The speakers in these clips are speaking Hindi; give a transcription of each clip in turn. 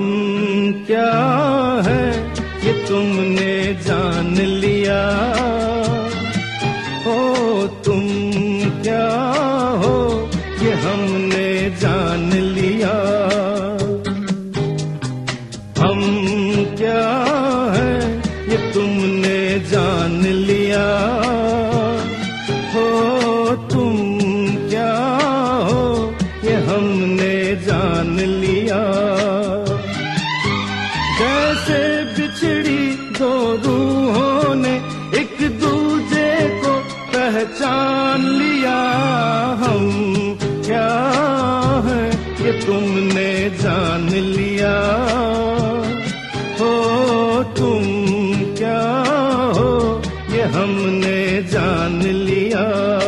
हम क्या है ये तुमने जान लिया, ओ तुम क्या हो ये हमने जान लिया। हम क्या है ये तुमने जान लिया, हो तुम क्या हो ये हमने जान लिया। जैसे बिछड़ी दो रूहों ने एक दूजे को पहचान लिया, हम क्या है ये तुमने जान लिया, हो तुम क्या हो ये हमने जान लिया।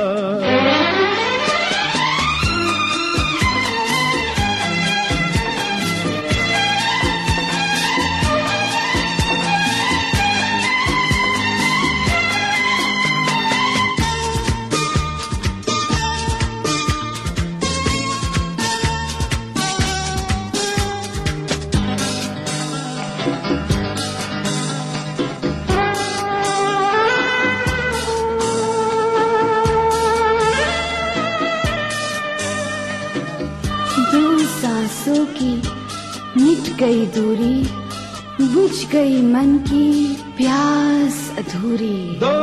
सांसों की मिट गई दूरी, बुझ गई मन की प्यास अधूरी। दो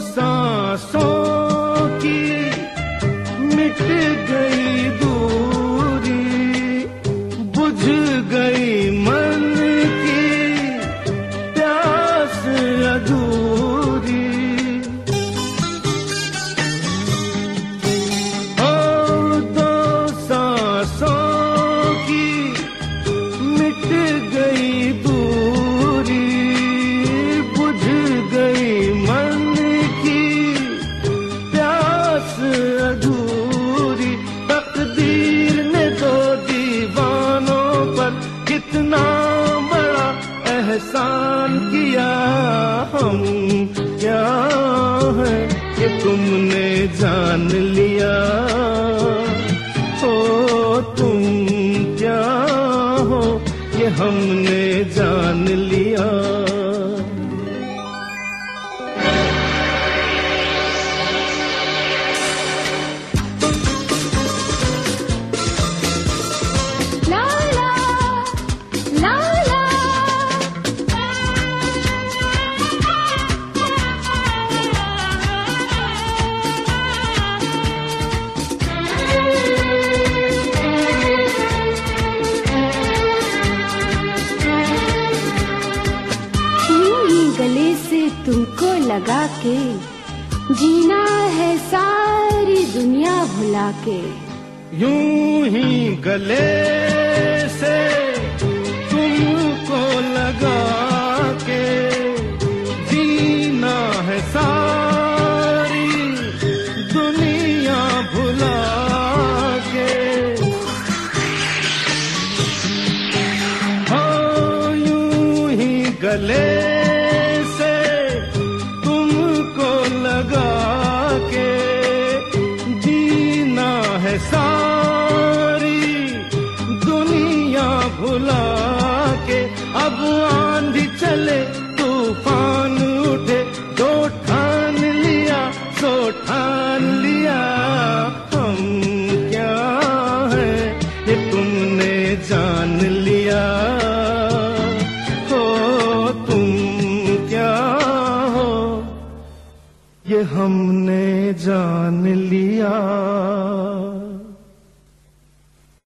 सांसों की मिट गई दूरी, बुझ गई मन की प्यास अधूरी। ओ दो सांसों मिट गई दूरी, बुझ गई मन की प्यास अधूरी। तकदीर ने दो दीवानों पर कितना बड़ा एहसान किया, हम क्या है कि तुमने जान लिया, ओ तुम क्या हो ये हमने जान लिया। ला ला ला ला गले से तुमको लगा के जीना है सारी दुनिया भुला के। यूं ही गले से तुमको लगा के जीना है सारी दुनिया भुला के। हाँ यूं ही गले सारी दुनिया भुला के। अब आंधी चले तूफान उठे, जो ठान लिया सो ठान लिया। हम क्या है ये तुमने जान लिया, हो तुम क्या हो ये हमने जान लिया।